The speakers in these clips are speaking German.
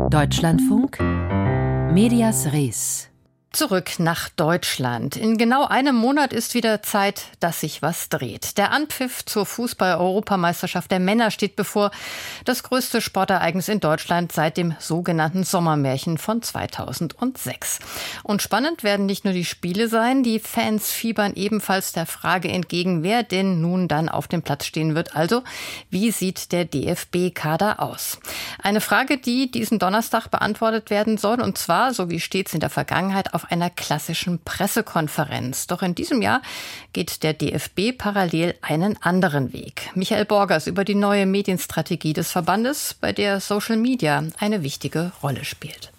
Deutschlandfunk, Medias Res. Zurück nach Deutschland. In genau einem Monat ist wieder Zeit, dass sich was dreht. Der Anpfiff zur Fußball-Europameisterschaft der Männer steht bevor. Das größte Sportereignis in Deutschland seit dem sogenannten Sommermärchen von 2006. Und spannend werden nicht nur die Spiele sein, die Fans fiebern ebenfalls der Frage entgegen, wer denn nun dann auf dem Platz stehen wird. Also, wie sieht der DFB-Kader aus? Eine Frage, die diesen Donnerstag beantwortet werden soll, und zwar, so wie stets in der Vergangenheit, auf einer klassischen Pressekonferenz. Doch in diesem Jahr geht der DFB parallel einen anderen Weg. Michael Borgers über die neue Medienstrategie des Verbandes, bei der Social Media eine wichtige Rolle spielt.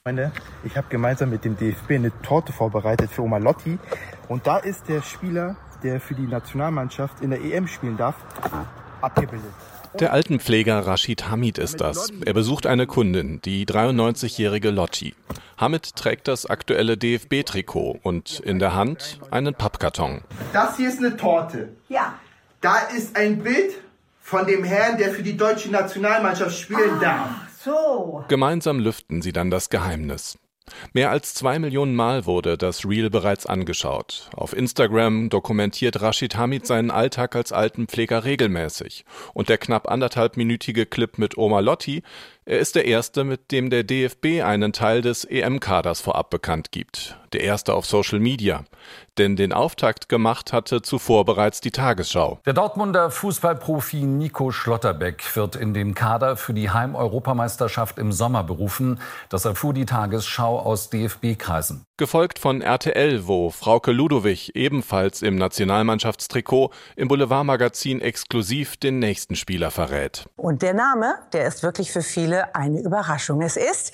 Ich habe gemeinsam mit dem DFB eine Torte vorbereitet für Oma Lotti. Und da ist der Spieler, der für die Nationalmannschaft in der EM spielen darf, abgebildet. Der Altenpfleger Rashid Hamid ist das. Er besucht eine Kundin, die 93-jährige Lotti. Hamid trägt das aktuelle DFB-Trikot und in der Hand einen Pappkarton. Das hier ist eine Torte. Ja. Da ist ein Bild von dem Herrn, der für die deutsche Nationalmannschaft spielen darf. So. Gemeinsam lüften sie dann das Geheimnis. Mehr als 2 Millionen Mal wurde das Reel bereits angeschaut. Auf Instagram dokumentiert Rashid Hamid seinen Alltag als Altenpfleger regelmäßig. Und der knapp 1,5-minütige Clip mit Oma Lotti, er ist der erste, mit dem der DFB einen Teil des EM-Kaders vorab bekannt gibt. Der erste auf Social Media. Denn den Auftakt gemacht hatte zuvor bereits die Tagesschau. Der Dortmunder Fußballprofi Nico Schlotterbeck wird in den Kader für die Heim-Europameisterschaft im Sommer berufen. Das erfuhr die Tagesschau aus DFB-Kreisen. Gefolgt von RTL, wo Frauke Ludowig ebenfalls im Nationalmannschaftstrikot im Boulevardmagazin exklusiv den nächsten Spieler verrät. Und der Name, der ist wirklich für viele eine Überraschung. Es ist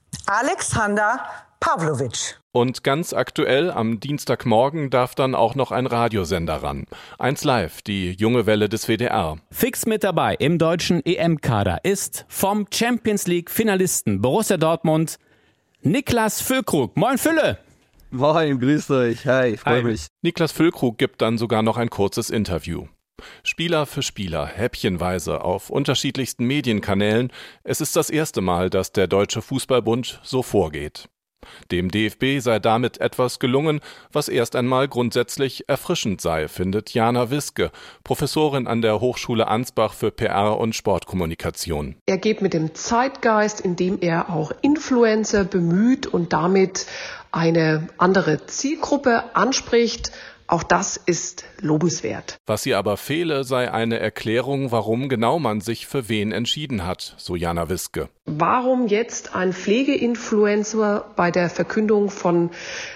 Alexander Pavlovic. Und ganz aktuell, am Dienstagmorgen darf dann auch noch ein Radiosender ran. 1 Live, die junge Welle des WDR. Fix mit dabei im deutschen EM-Kader ist vom Champions-League-Finalisten Borussia Dortmund Niklas Füllkrug. Moin Fülle! Moin, grüßt euch. Hi, ich freue mich. Niklas Füllkrug gibt dann sogar noch ein kurzes Interview. Spieler für Spieler, häppchenweise, auf unterschiedlichsten Medienkanälen. Es ist das erste Mal, dass der Deutsche Fußballbund so vorgeht. Dem DFB sei damit etwas gelungen, was erst einmal grundsätzlich erfrischend sei, findet Jana Wiske, Professorin an der Hochschule Ansbach für PR und Sportkommunikation. Er geht mit dem Zeitgeist, indem er auch Influencer bemüht und damit eine andere Zielgruppe anspricht. Auch das ist lobenswert. Was ihr aber fehle, sei eine Erklärung, warum genau man sich für wen entschieden hat, so Jana Wiske. Warum jetzt ein Pflegeinfluencer bei der Verkündung von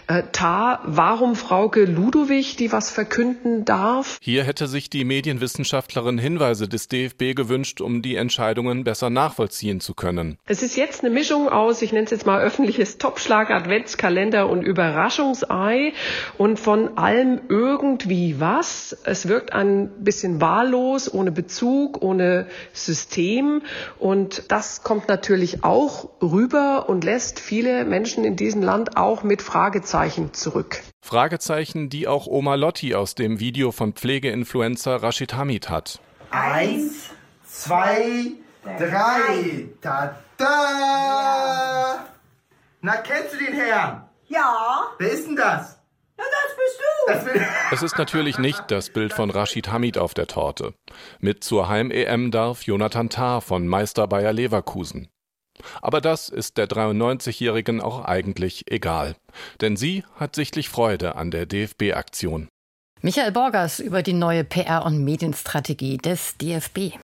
TAR? Warum Frauke Ludowig, die was verkünden darf? Hier hätte sich die Medienwissenschaftlerin Hinweise des DFB gewünscht, um die Entscheidungen besser nachvollziehen zu können. Es ist jetzt eine Mischung aus, ich nenne es jetzt mal öffentliches Topschlag, Adventskalender und Überraschungsei und von allem irgendwie was. Es wirkt ein bisschen wahllos, ohne Bezug, ohne System und das kommt natürlich auch rüber und lässt viele Menschen in diesem Land auch mit Fragezeichen zurück. Fragezeichen, die auch Oma Lotti aus dem Video von Pflegeinfluencer Rashid Hamid hat. 1, 2, 3. Tada! Na, kennst du den Herrn? Ja. Wer ist denn das? Na, das bist du. Es ist natürlich nicht das Bild von Rashid Hamid auf der Torte. Mit zur Heim-EM darf Jonathan Tah von Meister Bayer Leverkusen. Aber das ist der 93-Jährigen auch eigentlich egal. Denn sie hat sichtlich Freude an der DFB-Aktion. Michael Borgers über die neue PR- und Medienstrategie des DFB.